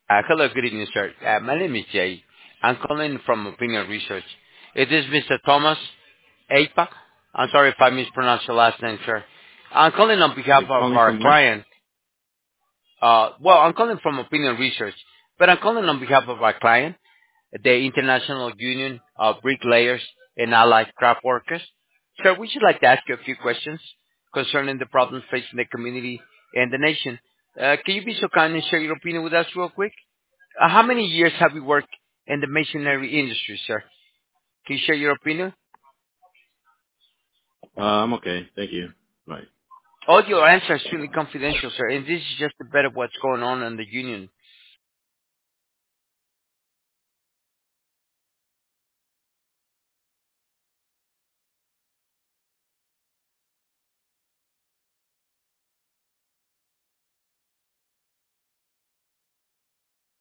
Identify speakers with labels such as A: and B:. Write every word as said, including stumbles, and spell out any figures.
A: Uh, hello, good evening, sir. Uh, my name is Jay. I'm calling from Opinion Research. It is Mister Thomas Apa. I'm sorry if I mispronounced your last name, sir. I'm calling on behalf
B: You're
A: of
B: calling
A: our
B: from where?
A: client. Uh, well, I'm calling from Opinion Research, but I'm calling on behalf of our client, the International Union of Bricklayers and Allied Craft Workers. Sir, we should like to ask you a few questions concerning the problems facing the community and the nation. Uh, can you be so kind and share your opinion with us real quick? Uh, how many years have you worked in the masonry industry, sir? Can you share your opinion?
B: Uh, I'm okay. Thank you. Bye.
A: All your answers are really confidential, sir, and this is just a bit of what's going on in the union.